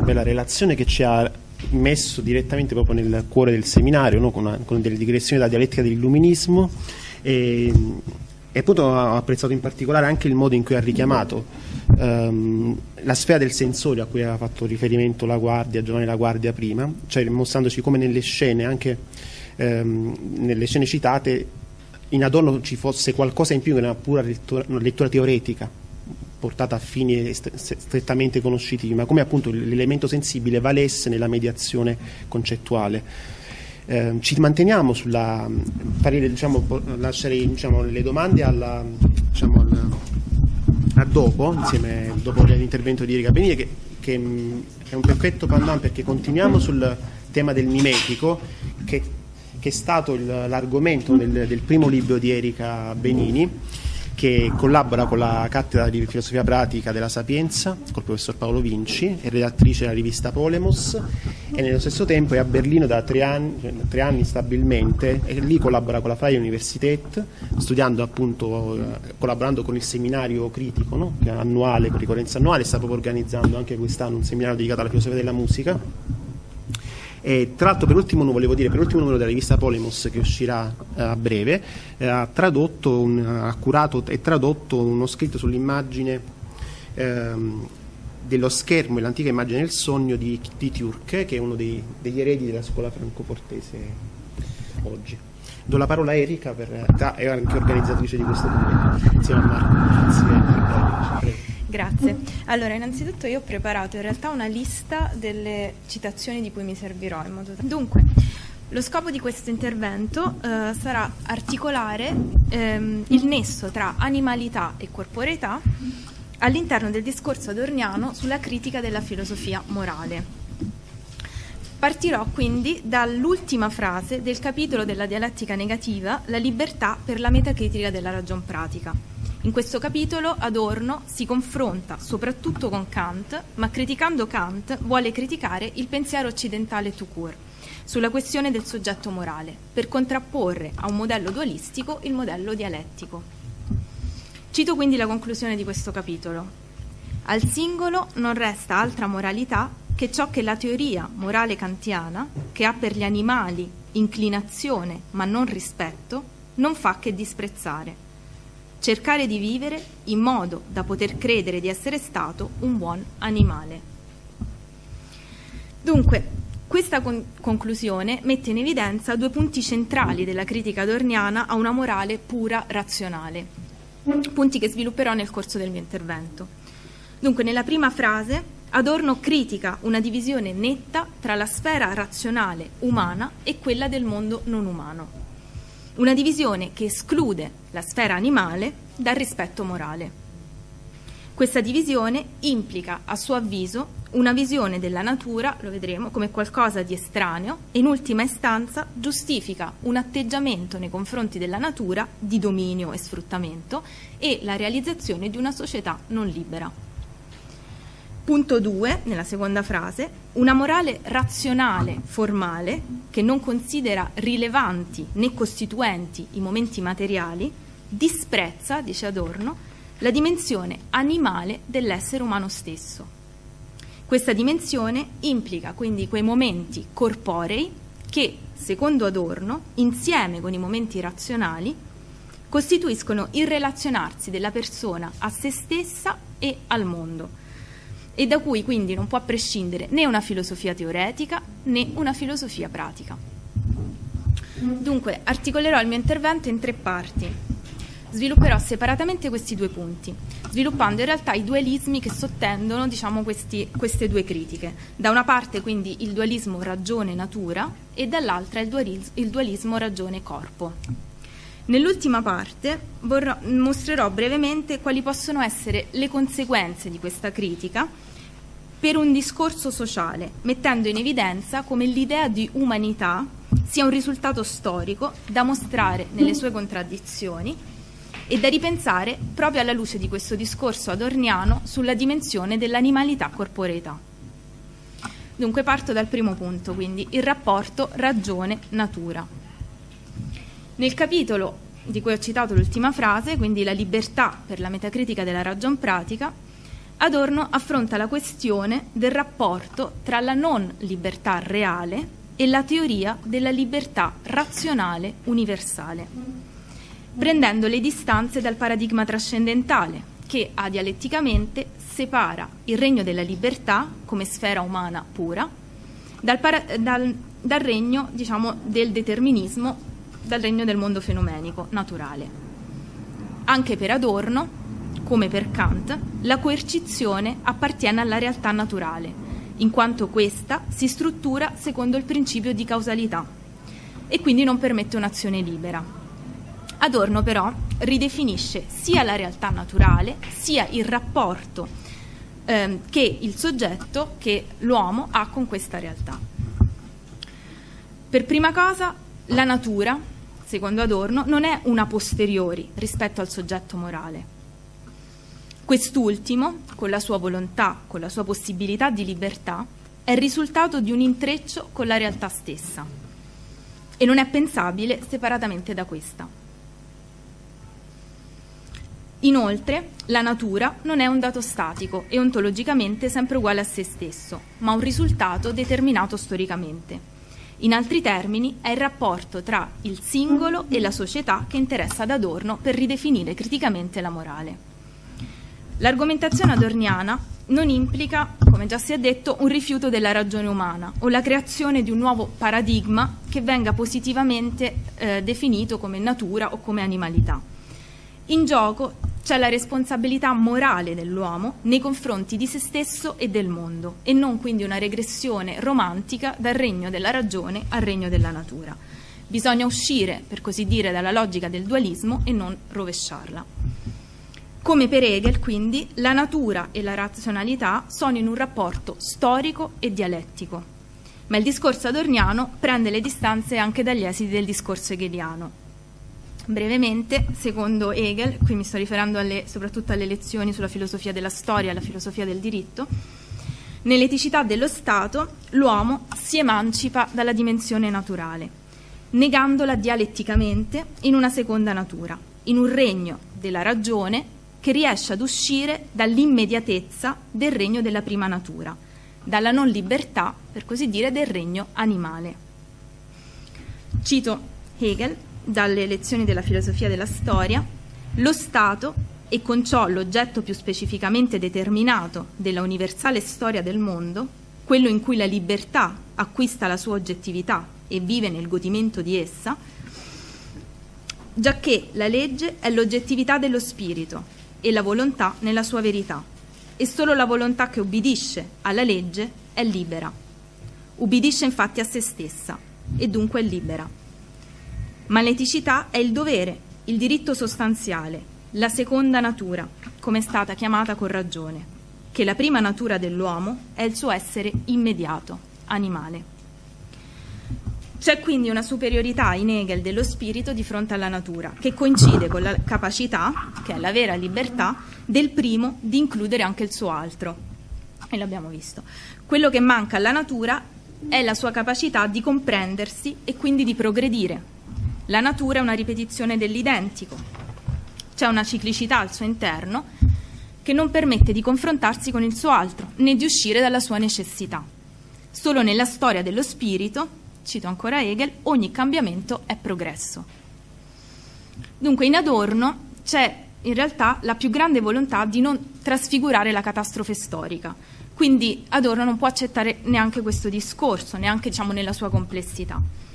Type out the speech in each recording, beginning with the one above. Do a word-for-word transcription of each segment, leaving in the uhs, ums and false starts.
bella relazione che ci ha messo direttamente proprio nel cuore del seminario, no? con, una, con delle digressioni della dialettica dell'illuminismo, e, e appunto ho apprezzato in particolare anche il modo in cui ha richiamato um, la sfera del sensorio a cui aveva fatto riferimento la Guardia, Giovanni La Guardia prima, cioè mostrandoci come nelle scene, anche um, nelle scene citate, in Adorno ci fosse qualcosa in più che una pura lettura, una lettura teoretica portata a fini strettamente conoscitivi, ma come appunto l'elemento sensibile valesse nella mediazione concettuale. Eh, ci manteniamo sulla parere, diciamo, lascerei diciamo, le domande alla, diciamo, alla, a dopo, insieme dopo l'intervento di Erika Benini, che, che è un perfetto pandan, perché continuiamo sul tema del mimetico, che, che è stato l'argomento del, del primo libro di Erika Benini, che collabora con la cattedra di filosofia pratica della Sapienza, col professor Paolo Vinci, è redattrice della rivista Polemos, e nello stesso tempo è a Berlino da tre anni, tre anni stabilmente, e lì collabora con la Freie Universität, studiando appunto, eh, collaborando con il seminario critico, no? Che è annuale, con ricorrenza annuale, sta proprio organizzando anche quest'anno un seminario dedicato alla filosofia della musica. E tra l'altro, per ultimo volevo dire, per l'ultimo numero della rivista Polemos, che uscirà eh, a breve, eh, ha tradotto un, ha curato e tradotto uno scritto sull'immagine ehm, dello schermo e l'antica immagine del sogno di, di Turk, che è uno dei, degli eredi della scuola francofortese oggi. Do la parola a Erika, per, è anche organizzatrice di questo convegno, insieme a Marco. Grazie. Grazie. Allora, innanzitutto io ho preparato in realtà una lista delle citazioni di cui mi servirò in modo. Dunque, lo scopo di questo intervento eh, sarà articolare ehm, il nesso tra animalità e corporeità all'interno del discorso adorniano sulla critica della filosofia morale. Partirò quindi dall'ultima frase del capitolo della dialettica negativa, la libertà per la metacritica della ragion pratica. In questo capitolo Adorno si confronta soprattutto con Kant, ma criticando Kant vuole criticare il pensiero occidentale tout court sulla questione del soggetto morale, per contrapporre a un modello dualistico il modello dialettico. Cito quindi la conclusione di questo capitolo. Al singolo non resta altra moralità che ciò che la teoria morale kantiana, che ha per gli animali inclinazione ma non rispetto, non fa che disprezzare. Cercare di vivere in modo da poter credere di essere stato un buon animale. Dunque, questa con- conclusione mette in evidenza due punti centrali della critica adorniana a una morale pura razionale, punti che svilupperò nel corso del mio intervento. Dunque, nella prima frase, Adorno critica una divisione netta tra la sfera razionale umana e quella del mondo non umano. Una divisione che esclude la sfera animale dal rispetto morale. Questa divisione implica, a suo avviso, una visione della natura, lo vedremo, come qualcosa di estraneo e in ultima istanza giustifica un atteggiamento nei confronti della natura di dominio e sfruttamento e la realizzazione di una società non libera. Punto due, nella seconda frase, una morale razionale, formale, che non considera rilevanti né costituenti i momenti materiali, disprezza, dice Adorno, la dimensione animale dell'essere umano stesso. Questa dimensione implica quindi quei momenti corporei che, secondo Adorno, insieme con i momenti razionali, costituiscono il relazionarsi della persona a se stessa e al mondo, e da cui quindi non può prescindere né una filosofia teoretica né una filosofia pratica. Dunque, articolerò il mio intervento in tre parti. Svilupperò separatamente questi due punti, sviluppando in realtà i dualismi che sottendono, diciamo, questi, queste due critiche. Da una parte quindi il dualismo ragione-natura e dall'altra il, dualis- il dualismo ragione-corpo. Nell'ultima parte vorrò, mostrerò brevemente quali possono essere le conseguenze di questa critica per un discorso sociale, mettendo in evidenza come l'idea di umanità sia un risultato storico da mostrare nelle sue contraddizioni e da ripensare proprio alla luce di questo discorso adorniano sulla dimensione dell'animalità corporeità. Dunque parto dal primo punto, quindi il rapporto ragione-natura. Nel capitolo di cui ho citato l'ultima frase, quindi la libertà per la metacritica della ragion pratica, Adorno affronta la questione del rapporto tra la non libertà reale e la teoria della libertà razionale universale, prendendo le distanze dal paradigma trascendentale che adialetticamente separa il regno della libertà come sfera umana pura dal, para- dal, dal regno, diciamo, del determinismo, dal regno del mondo fenomenico, naturale. Anche per Adorno, come per Kant, la coercizione appartiene alla realtà naturale, in quanto questa si struttura secondo il principio di causalità e quindi non permette un'azione libera. Adorno però ridefinisce sia la realtà naturale sia il rapporto eh, che il soggetto, che l'uomo ha con questa realtà. Per prima cosa, la natura, secondo Adorno, non è una posteriori rispetto al soggetto morale. Quest'ultimo, con la sua volontà, con la sua possibilità di libertà, è il risultato di un intreccio con la realtà stessa e non è pensabile separatamente da questa. Inoltre, la natura non è un dato statico e ontologicamente sempre uguale a se stesso, ma un risultato determinato storicamente. In altri termini, è il rapporto tra il singolo e la società che interessa ad Adorno per ridefinire criticamente la morale. L'argomentazione adorniana non implica, come già si è detto, un rifiuto della ragione umana o la creazione di un nuovo paradigma che venga positivamente eh, definito come natura o come animalità. In gioco c'è la responsabilità morale dell'uomo nei confronti di se stesso e del mondo, e non quindi una regressione romantica dal regno della ragione al regno della natura. Bisogna uscire, per così dire, dalla logica del dualismo e non rovesciarla. Come per Hegel, quindi, la natura e la razionalità sono in un rapporto storico e dialettico, ma il discorso adorniano prende le distanze anche dagli esiti del discorso hegeliano. Brevemente, secondo Hegel, qui mi sto riferendo alle, soprattutto alle lezioni sulla filosofia della storia e alla filosofia del diritto, nell'eticità dello Stato l'uomo si emancipa dalla dimensione naturale, negandola dialetticamente in una seconda natura, in un regno della ragione che riesce ad uscire dall'immediatezza del regno della prima natura, dalla non libertà, per così dire, del regno animale. Cito Hegel dalle lezioni della filosofia della storia: lo Stato, e con ciò l'oggetto più specificamente determinato della universale storia del mondo, quello in cui la libertà acquista la sua oggettività e vive nel godimento di essa, giacché la legge è l'oggettività dello spirito e la volontà nella sua verità, e solo la volontà che ubbidisce alla legge è libera. Ubbidisce infatti a se stessa e dunque è libera. Ma l'eticità è il dovere, il diritto sostanziale, la seconda natura, come è stata chiamata con ragione, che la prima natura dell'uomo è il suo essere immediato, animale. C'è quindi una superiorità in Hegel dello spirito di fronte alla natura, che coincide con la capacità, che è la vera libertà, del primo di includere anche il suo altro. E l'abbiamo visto. Quello che manca alla natura è la sua capacità di comprendersi e quindi di progredire. La natura è una ripetizione dell'identico. C'è una ciclicità al suo interno che non permette di confrontarsi con il suo altro, né di uscire dalla sua necessità. Solo nella storia dello spirito, cito ancora Hegel, ogni cambiamento è progresso. Dunque in Adorno c'è in realtà la più grande volontà di non trasfigurare la catastrofe storica, quindi Adorno non può accettare neanche questo discorso, neanche, diciamo, nella sua complessità.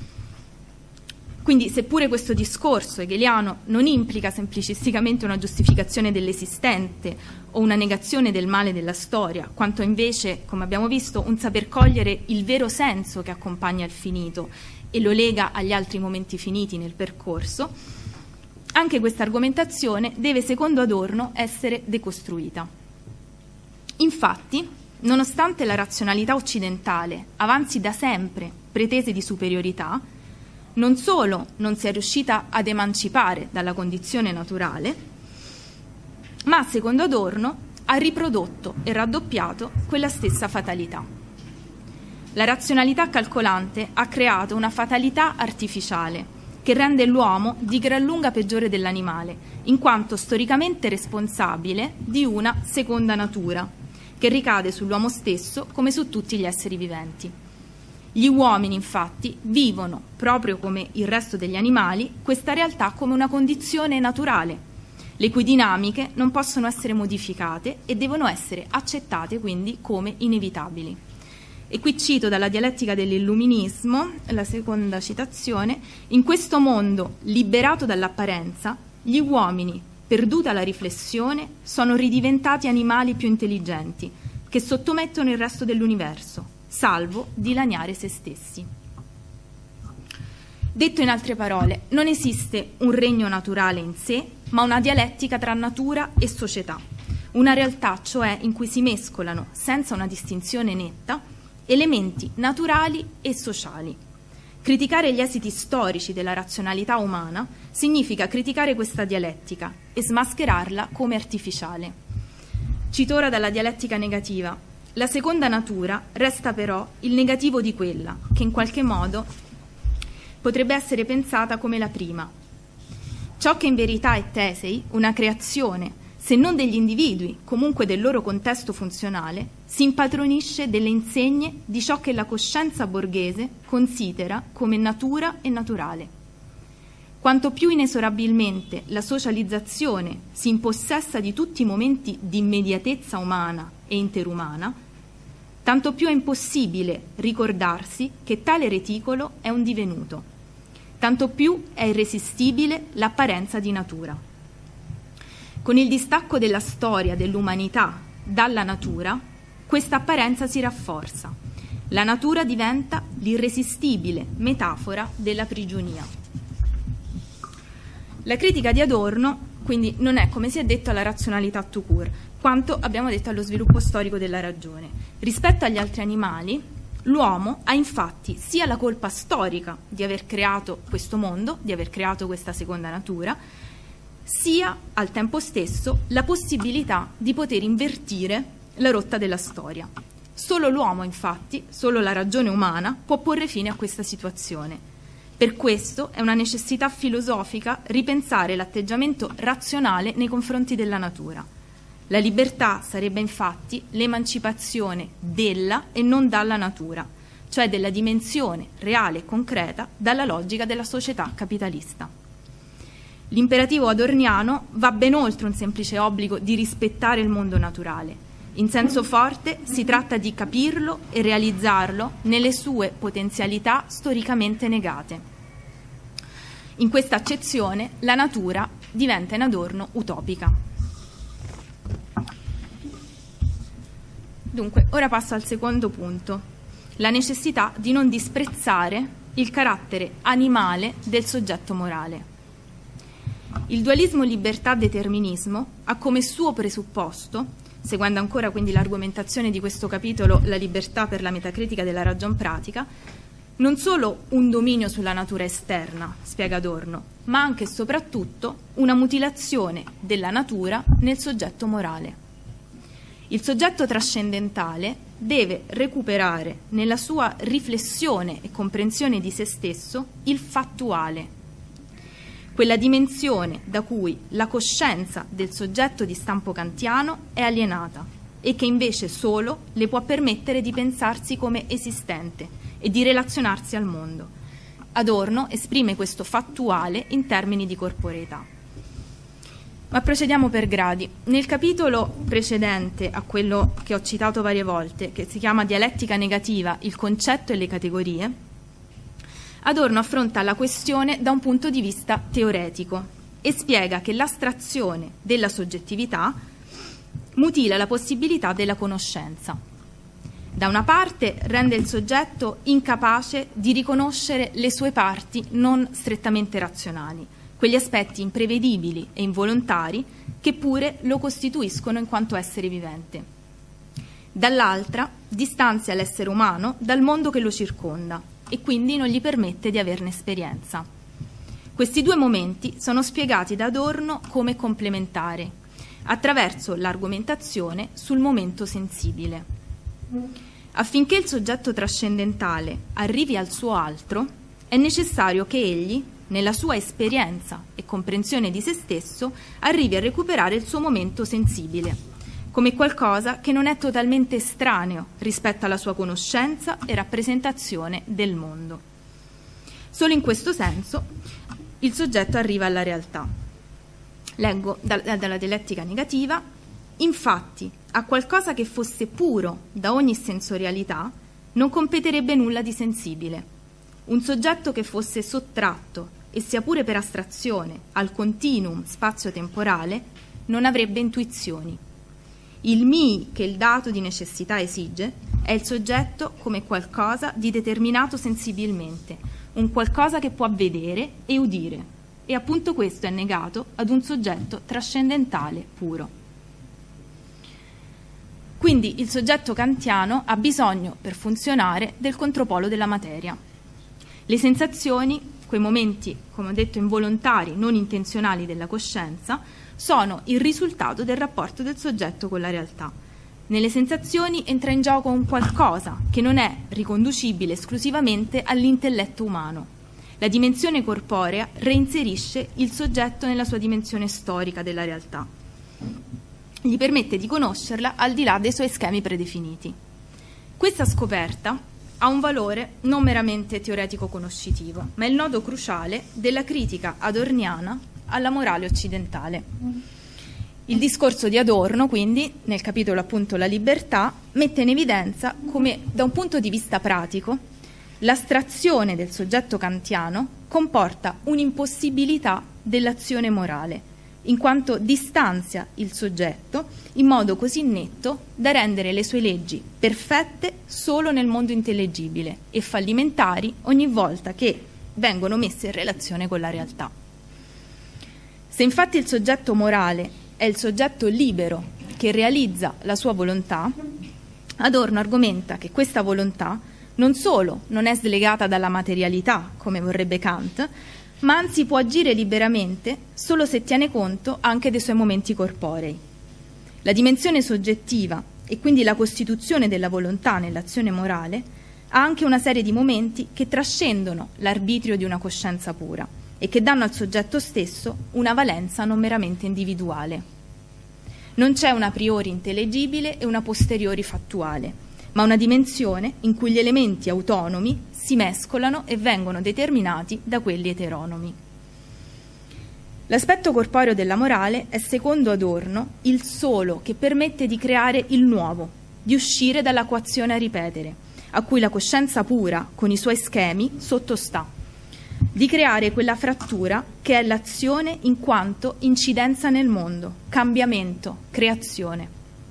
Quindi seppure questo discorso hegeliano non implica semplicisticamente una giustificazione dell'esistente o una negazione del male della storia, quanto invece, come abbiamo visto, un saper cogliere il vero senso che accompagna il finito e lo lega agli altri momenti finiti nel percorso, anche questa argomentazione deve, secondo Adorno, essere decostruita. Infatti, nonostante la razionalità occidentale avanzi da sempre pretese di superiorità, non solo non si è riuscita ad emancipare dalla condizione naturale, ma, secondo Adorno, ha riprodotto e raddoppiato quella stessa fatalità. La razionalità calcolante ha creato una fatalità artificiale che rende l'uomo di gran lunga peggiore dell'animale, in quanto storicamente responsabile di una seconda natura, che ricade sull'uomo stesso come su tutti gli esseri viventi. Gli uomini, infatti, vivono, proprio come il resto degli animali, questa realtà come una condizione naturale, le cui dinamiche non possono essere modificate e devono essere accettate quindi come inevitabili. E qui cito dalla dialettica dell'illuminismo, la seconda citazione: in questo mondo liberato dall'apparenza, gli uomini, perduta la riflessione, sono ridiventati animali più intelligenti, che sottomettono il resto dell'universo, salvo dilaniare se stessi. Detto in altre parole, non esiste un regno naturale in sé, ma una dialettica tra natura e società, una realtà cioè in cui si mescolano, senza una distinzione netta, elementi naturali e sociali. Criticare gli esiti storici della razionalità umana significa criticare questa dialettica e smascherarla come artificiale. Cito ora dalla dialettica negativa: la seconda natura resta però il negativo di quella, che in qualche modo potrebbe essere pensata come la prima. Ciò che in verità è Tesei, una creazione, se non degli individui, comunque del loro contesto funzionale, si impadronisce delle insegne di ciò che la coscienza borghese considera come natura e naturale. Quanto più inesorabilmente la socializzazione si impossessa di tutti i momenti di immediatezza umana e interumana, tanto più è impossibile ricordarsi che tale reticolo è un divenuto, tanto più è irresistibile l'apparenza di natura. Con il distacco della storia dell'umanità dalla natura, questa apparenza si rafforza. La natura diventa l'irresistibile metafora della prigionia. La critica di Adorno, quindi, non è, come si è detto, alla razionalità tout court, quanto abbiamo detto allo sviluppo storico della ragione. Rispetto agli altri animali, l'uomo ha infatti sia la colpa storica di aver creato questo mondo, di aver creato questa seconda natura, sia al tempo stesso la possibilità di poter invertire la rotta della storia. Solo l'uomo, infatti, solo la ragione umana può porre fine a questa situazione. Per questo è una necessità filosofica ripensare l'atteggiamento razionale nei confronti della natura. La libertà sarebbe infatti l'emancipazione della e non dalla natura, cioè della dimensione reale e concreta dalla logica della società capitalista. L'imperativo adorniano va ben oltre un semplice obbligo di rispettare il mondo naturale. In senso forte si tratta di capirlo e realizzarlo nelle sue potenzialità storicamente negate. In questa accezione la natura diventa in Adorno utopica. Dunque, ora passo al secondo punto, la necessità di non disprezzare il carattere animale del soggetto morale. Il dualismo libertà-determinismo ha come suo presupposto, seguendo ancora quindi l'argomentazione di questo capitolo, la libertà per la metacritica della ragion pratica, non solo un dominio sulla natura esterna, spiega Adorno, ma anche e soprattutto una mutilazione della natura nel soggetto morale. Il soggetto trascendentale deve recuperare nella sua riflessione e comprensione di se stesso il fattuale, quella dimensione da cui la coscienza del soggetto di stampo kantiano è alienata e che invece solo le può permettere di pensarsi come esistente e di relazionarsi al mondo. Adorno esprime questo fattuale in termini di corporeità. Ma procediamo per gradi. Nel capitolo precedente a quello che ho citato varie volte, che si chiama Dialettica negativa, il concetto e le categorie, Adorno affronta la questione da un punto di vista teoretico e spiega che l'astrazione della soggettività mutila la possibilità della conoscenza. Da una parte rende il soggetto incapace di riconoscere le sue parti non strettamente razionali, quegli aspetti imprevedibili e involontari che pure lo costituiscono in quanto essere vivente. Dall'altra distanzia l'essere umano dal mondo che lo circonda e quindi non gli permette di averne esperienza. Questi due momenti sono spiegati da Adorno come complementari, attraverso l'argomentazione sul momento sensibile. Affinché il soggetto trascendentale arrivi al suo altro, è necessario che egli, nella sua esperienza e comprensione di se stesso, arrivi a recuperare il suo momento sensibile, come qualcosa che non è totalmente estraneo rispetto alla sua conoscenza e rappresentazione del mondo. Solo in questo senso il soggetto arriva alla realtà. Leggo da, dalla dialettica negativa: infatti, a qualcosa che fosse puro da ogni sensorialità non competerebbe nulla di sensibile. Un soggetto che fosse sottratto, e sia pure per astrazione, al continuum spazio-temporale, non avrebbe intuizioni. Il mi che il dato di necessità esige è il soggetto come qualcosa di determinato sensibilmente, un qualcosa che può vedere e udire, e appunto questo è negato ad un soggetto trascendentale puro. Quindi il soggetto kantiano ha bisogno, per funzionare, del contropolo della materia. Le sensazioni, quei momenti, come ho detto, involontari, non intenzionali della coscienza, sono il risultato del rapporto del soggetto con la realtà. Nelle sensazioni entra in gioco un qualcosa che non è riconducibile esclusivamente all'intelletto umano. La dimensione corporea reinserisce il soggetto nella sua dimensione storica della realtà. Gli permette di conoscerla al di là dei suoi schemi predefiniti. Questa scoperta ha un valore non meramente teoretico-conoscitivo, ma è il nodo cruciale della critica adorniana alla morale occidentale. Il discorso di Adorno, quindi, nel capitolo appunto La libertà, mette in evidenza come, da un punto di vista pratico, l'astrazione del soggetto kantiano comporta un'impossibilità dell'azione morale, in quanto distanzia il soggetto in modo così netto da rendere le sue leggi perfette solo nel mondo intellegibile e fallimentari ogni volta che vengono messe in relazione con la realtà. Se infatti il soggetto morale è il soggetto libero che realizza la sua volontà, Adorno argomenta che questa volontà non solo non è slegata dalla materialità, come vorrebbe Kant, ma anzi può agire liberamente solo se tiene conto anche dei suoi momenti corporei. La dimensione soggettiva e quindi la costituzione della volontà nell'azione morale ha anche una serie di momenti che trascendono l'arbitrio di una coscienza pura e che danno al soggetto stesso una valenza non meramente individuale. Non c'è una a priori intellegibile e una posteriori fattuale, ma una dimensione in cui gli elementi autonomi si mescolano e vengono determinati da quelli eteronomi. L'aspetto corporeo della morale è, secondo Adorno, il solo che permette di creare il nuovo, di uscire dalla coazione a ripetere, a cui la coscienza pura, con i suoi schemi, sottostà, di creare quella frattura che è l'azione in quanto incidenza nel mondo, cambiamento, creazione.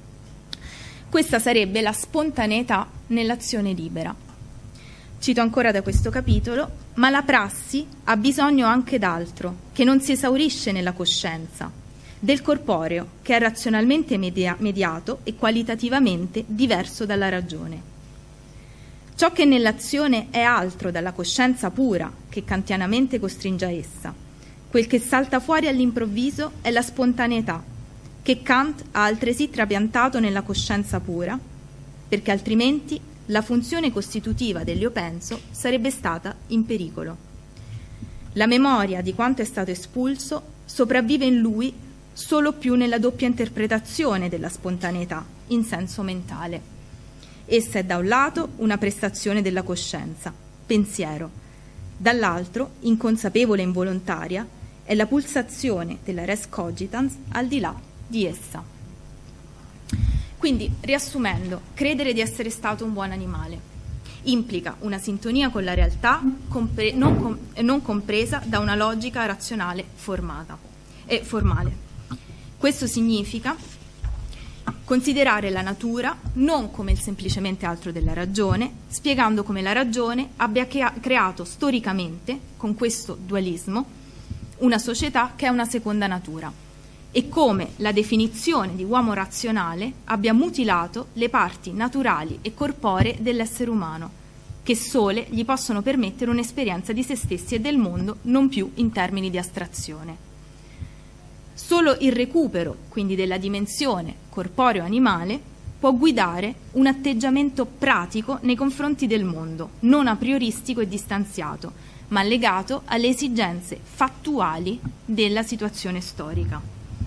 Questa sarebbe la spontaneità nell'azione libera. Cito ancora da questo capitolo: ma la prassi ha bisogno anche d'altro, che non si esaurisce nella coscienza, del corporeo, che è razionalmente media- mediato e qualitativamente diverso dalla ragione. Ciò che nell'azione è altro dalla coscienza pura, che kantianamente costringe a essa, quel che salta fuori all'improvviso è la spontaneità, che Kant ha altresì trapiantato nella coscienza pura, perché altrimenti la funzione costitutiva dell'io penso sarebbe stata in pericolo. La memoria di quanto è stato espulso sopravvive in lui solo più nella doppia interpretazione della spontaneità, in senso mentale. Essa è da un lato una prestazione della coscienza, pensiero, dall'altro, inconsapevole e involontaria, è la pulsazione della res cogitans al di là di essa. Quindi, riassumendo, credere di essere stato un buon animale implica una sintonia con la realtà compre- non, com- non compresa da una logica razionale formata e formale. Questo significa considerare la natura non come il semplicemente altro della ragione, spiegando come la ragione abbia creato storicamente, con questo dualismo, una società che è una seconda natura, e come la definizione di uomo razionale abbia mutilato le parti naturali e corporee dell'essere umano, che sole gli possono permettere un'esperienza di se stessi e del mondo non più in termini di astrazione. Solo il recupero, quindi, della dimensione corporeo-animale può guidare un atteggiamento pratico nei confronti del mondo, non a prioristico e distanziato, ma legato alle esigenze fattuali della situazione storica.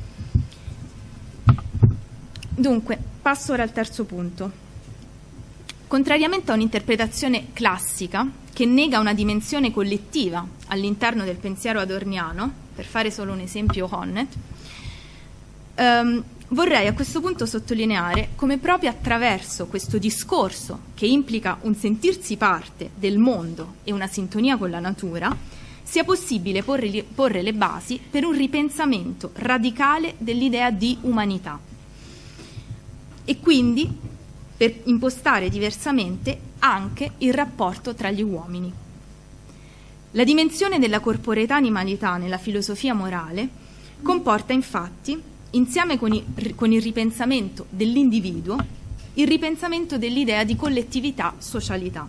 Dunque, passo ora al terzo punto. Contrariamente a un'interpretazione classica che nega una dimensione collettiva all'interno del pensiero adorniano, per fare solo un esempio Honneth, ehm, vorrei a questo punto sottolineare come proprio attraverso questo discorso, che implica un sentirsi parte del mondo e una sintonia con la natura, sia possibile porre, porre le basi per un ripensamento radicale dell'idea di umanità e quindi per impostare diversamente anche il rapporto tra gli uomini. La dimensione della corporeità animalità nella filosofia morale comporta infatti, insieme con, i, con il ripensamento dell'individuo, il ripensamento dell'idea di collettività, socialità.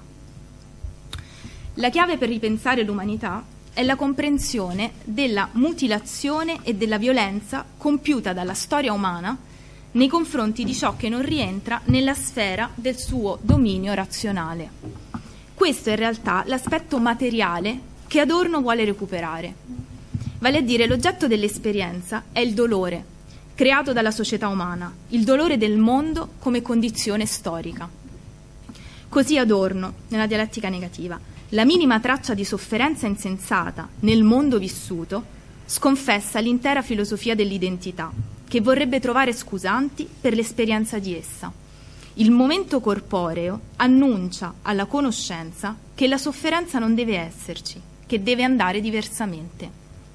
La chiave per ripensare l'umanità è la comprensione della mutilazione e della violenza compiuta dalla storia umana nei confronti di ciò che non rientra nella sfera del suo dominio razionale. Questo è in realtà l'aspetto materiale che Adorno vuole recuperare. Vale a dire, l'oggetto dell'esperienza è il dolore creato dalla società umana, il dolore del mondo come condizione storica. Così Adorno, nella dialettica negativa, la minima traccia di sofferenza insensata nel mondo vissuto sconfessa l'intera filosofia dell'identità, che vorrebbe trovare scusanti per l'esperienza di essa. Il momento corporeo annuncia alla conoscenza che la sofferenza non deve esserci, che deve andare diversamente.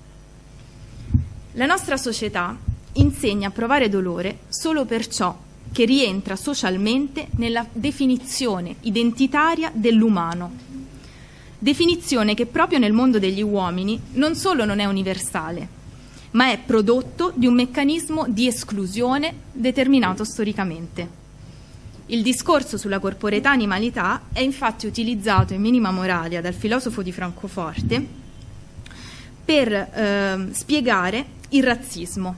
La nostra società insegna a provare dolore solo per ciò che rientra socialmente nella definizione identitaria dell'umano, definizione che proprio nel mondo degli uomini non solo non è universale, ma è prodotto di un meccanismo di esclusione determinato storicamente. Il discorso sulla corporeità animalità è infatti utilizzato in Minima Moralia dal filosofo di Francoforte per eh, spiegare il razzismo.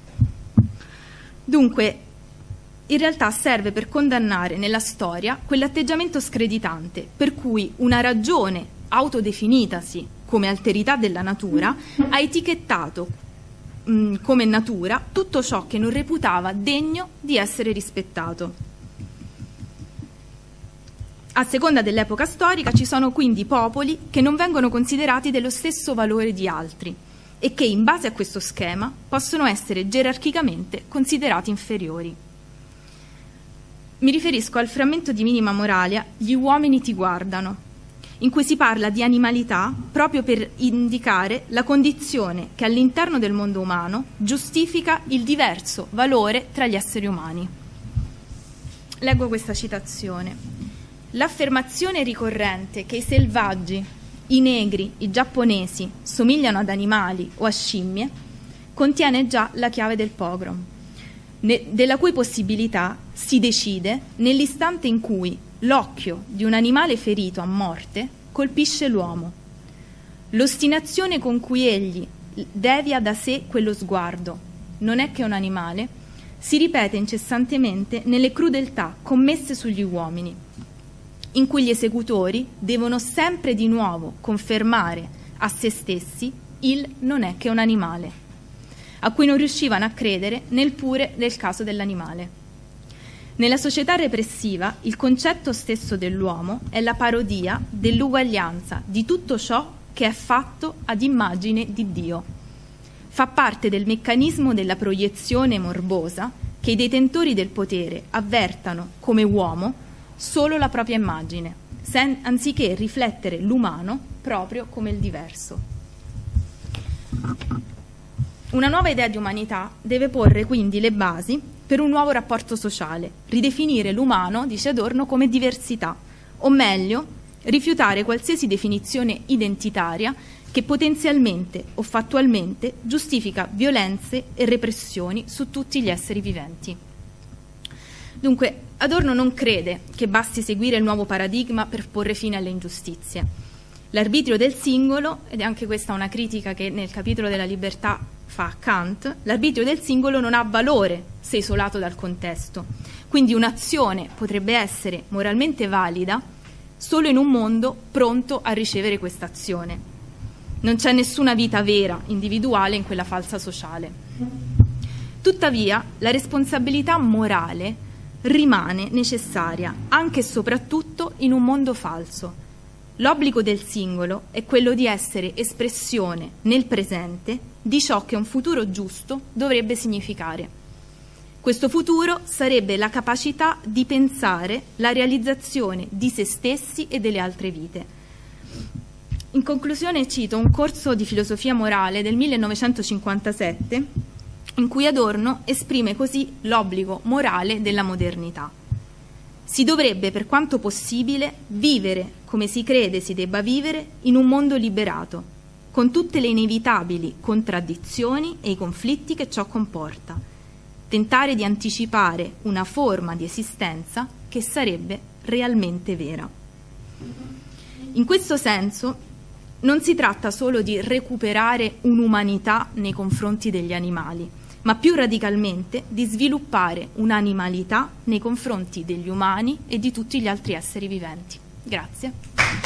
Dunque, in realtà serve per condannare nella storia quell'atteggiamento screditante per cui una ragione autodefinitasi come alterità della natura ha etichettato mh, come natura tutto ciò che non reputava degno di essere rispettato. A seconda dell'epoca storica ci sono quindi popoli che non vengono considerati dello stesso valore di altri e che in base a questo schema possono essere gerarchicamente considerati inferiori. Mi riferisco al frammento di Minima Moralia Gli uomini ti guardano, in cui si parla di animalità proprio per indicare la condizione che all'interno del mondo umano giustifica il diverso valore tra gli esseri umani. Leggo questa citazione. L'affermazione ricorrente che i selvaggi, i negri, i giapponesi somigliano ad animali o a scimmie contiene già la chiave del pogrom, ne, della cui possibilità si decide nell'istante in cui l'occhio di un animale ferito a morte colpisce l'uomo. L'ostinazione con cui egli devia da sé quello sguardo, non è che un animale, si ripete incessantemente nelle crudeltà commesse sugli uomini, in cui gli esecutori devono sempre di nuovo confermare a se stessi il non è che un animale, a cui non riuscivano a credere nel pure del caso dell'animale. Nella società repressiva il concetto stesso dell'uomo è la parodia dell'uguaglianza di tutto ciò che è fatto ad immagine di Dio. Fa parte del meccanismo della proiezione morbosa che i detentori del potere avvertano come uomo solo la propria immagine, sen- anziché riflettere l'umano proprio come il diverso. Una nuova idea di umanità deve porre quindi le basi per un nuovo rapporto sociale, ridefinire l'umano, dice Adorno, come diversità, o meglio, rifiutare qualsiasi definizione identitaria che potenzialmente o fattualmente giustifica violenze e repressioni su tutti gli esseri viventi. Dunque, Adorno non crede che basti seguire il nuovo paradigma per porre fine alle ingiustizie. L'arbitrio del singolo, ed è anche questa una critica che nel capitolo della libertà fa Kant, l'arbitrio del singolo non ha valore se isolato dal contesto. Quindi un'azione potrebbe essere moralmente valida solo in un mondo pronto a ricevere questa azione. Non c'è nessuna vita vera, individuale, in quella falsa sociale. Tuttavia, la responsabilità morale rimane necessaria anche e soprattutto in un mondo falso. L'obbligo del singolo è quello di essere espressione nel presente di ciò che un futuro giusto dovrebbe significare. Questo futuro sarebbe la capacità di pensare la realizzazione di se stessi e delle altre vite. In conclusione cito un corso di filosofia morale del millenovecentocinquantasette in cui Adorno esprime così l'obbligo morale della modernità. Si dovrebbe, per quanto possibile, vivere come si crede si debba vivere in un mondo liberato, con tutte le inevitabili contraddizioni e i conflitti che ciò comporta. Tentare di anticipare una forma di esistenza che sarebbe realmente vera. In questo senso non si tratta solo di recuperare un'umanità nei confronti degli animali, ma più radicalmente di sviluppare un'animalità nei confronti degli umani e di tutti gli altri esseri viventi. Grazie.